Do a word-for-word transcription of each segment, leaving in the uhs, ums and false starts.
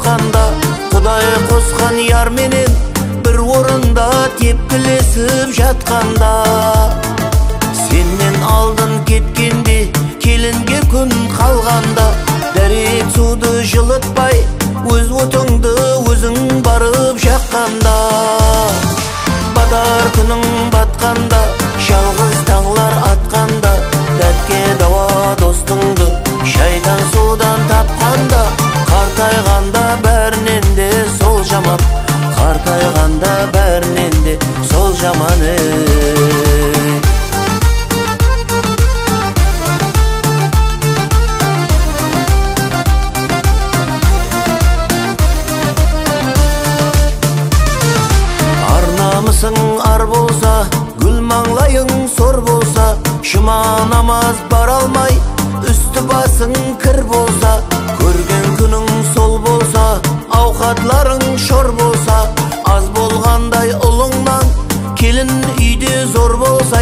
жатқанда, Құдай қосқан яр менен бір орында тепкілесіп жатқанда, сенен алдын кеткенде келінге күн қалғанда, дәрет суды жылытпай өз отыңды өзің барып жаққанда, батар күнің батқанда, жалғыз таңлар атқанда, дәтке дауа достыңды шайтан судан тапқанда, қартайғанда бәрінен де сол жаман, қартайғанда бәрінен де сол жаман. Арнамысың ар болса, гүл маңлайың сор болса, жұма намаз бара алмай, үсті басың кір болса, көрген күнің сол болса, ауқатларың шор болса, аз болғандай ұлыңнан келін үйде зор болса,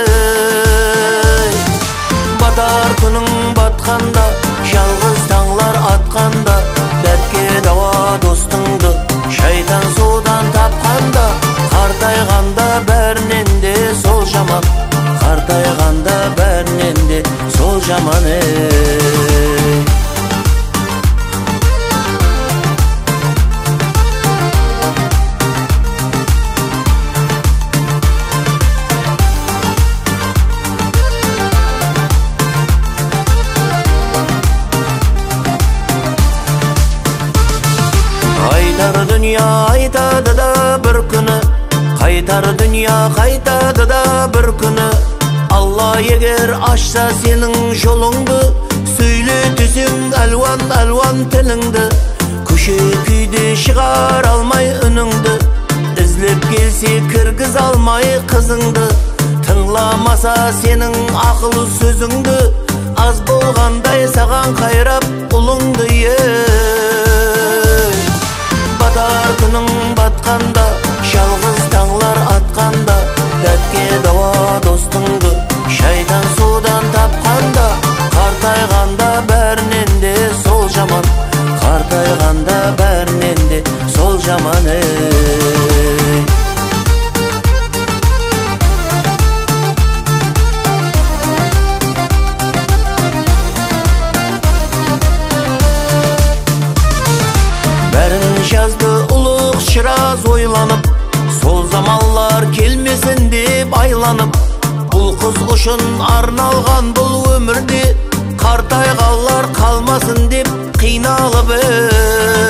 ей батар күнің батқанда, жалғыз таңлар атқанда, дәтке дауа достыңды шайтан судан тапқанда, қартайғанда бәрінен де сол жаман, қартайғанда бәрінен де сол жаман. Қайтар дүния айтады да бір күні, қайтар дүния қайтады да бір күні, Алла егер ашса сенің жолыңды, сөйлетесің әлуан-әлуан тіліңді, көше күйде шығар алмай үніңді, ізлеп келсе кіргіз алмай қызыңды, тыңламаса сенің ақыл сөзіңді, аз болғандай саған қайрап ұлыңды, батар күнің батқанда, жалғыз таңлар атқанда, дәтке дауа достыңды шайтан судан тапқанда, қартайғанда бәрінен де сол жаман, қартайғанда бәрінен де сол жаман. Бәрін жазды ұлық шыраз ойланып, сол заманлар келмесін деп айланып, бұл қыз үшін арналған бұл өмірде, қартайғанлар қалмасын деп қиналып.